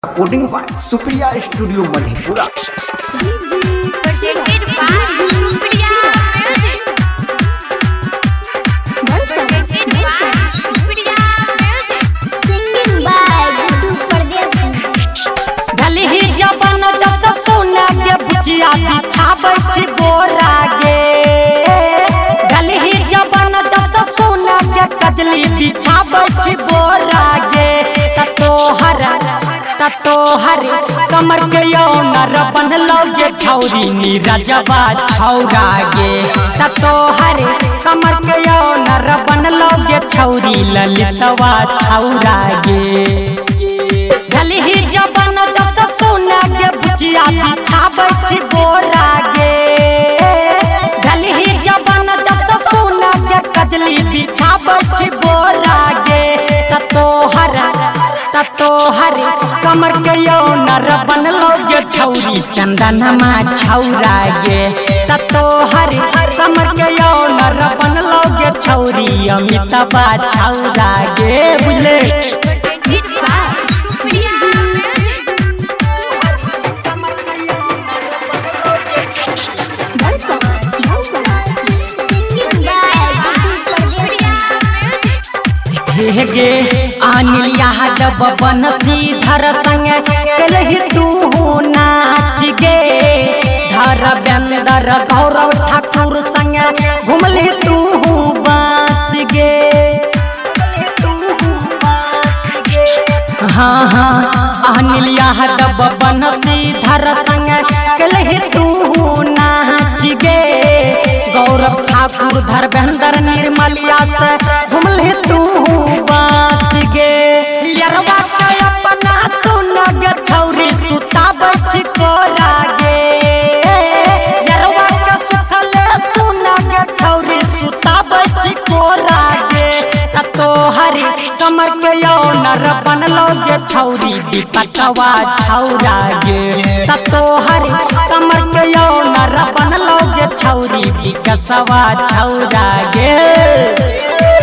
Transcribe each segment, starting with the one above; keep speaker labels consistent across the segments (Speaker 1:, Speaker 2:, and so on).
Speaker 1: Coding by Supriya studio Madhepura.
Speaker 2: बिछाबै छी बोरा गे गलही जबन जब सोना के कजली बिछाबै छी बोरा गे ततोहर कमर के यौनर बनलो गे छौरी नीरजबा छौरा गे ततोहर कमर के यौनर बनलो गे छौरी ललितवा छौरा गे गलही जबन जब सोना के भुजिया बिछाबै छी बोरा गे गलही जबन जब सोना के कजली बिछाबै छी बोरा गे ततोहर कमर के यौनर बनलो गे छौरी चंदनमा छौरा गे ततोहर कमर के यौनर बनलो गे छौरी अमितवा छौरा गे बुझले। गे अनिल यादव बनसीधर संग कलहि तू नाच गे धर्मेंद्र गौरव ठाकुर संग घुमले तू बास गे हाँ हाँ अनिल यादव बनसीधर संग कलहि तू नाच गे गौरव ठाकुर धर्मेंद्र निर्मलिया से घुमले तू बास गे यरवा के अपना सुन गे छौरी सुताबै छी कोरा गे यरवा के सुतले सुन गे छौरी सुताबै छी कोरा गे ततोहर कमर के यौनर बनलो गे छौरी दीपकवा छौरा गे ततोहर कमर के यौनर बनलो गे छौरी विकसवा छौरा गे।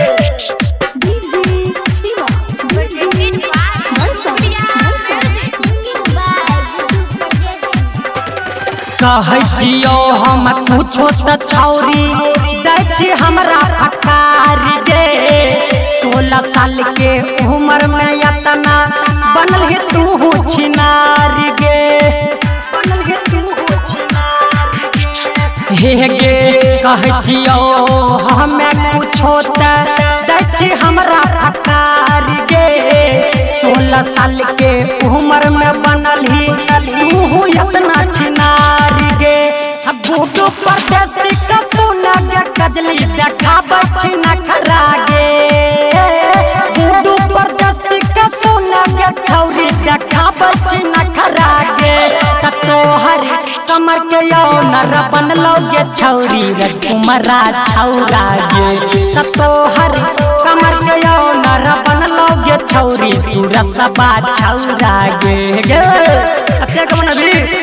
Speaker 2: कहै छियो हम कुछो त छौरी दै छी हमरा फकार गे 16 साल के उम्र में यतना बनल है तू छिनार गे बनल है तू छिनार गे हे गे कहै छियो हम कुछो त दै छी हमरा फकार गे 16 साल के उम्र में बनल ही तू यतना छिनार गे बूढ़ो परदेसी का सोना के कजली देखाबै छी नखरा गे बूढ़ो परदेसी का सोना के छौरी देखाबै छी नखरा गे ततोहर कमर के यौनर बनलो गे छौरी राजकुमारा छौरा गे ततोहर कमर के यौनर बनलो गे छौरी सूरसबा छौरा गे गे अते कमन भी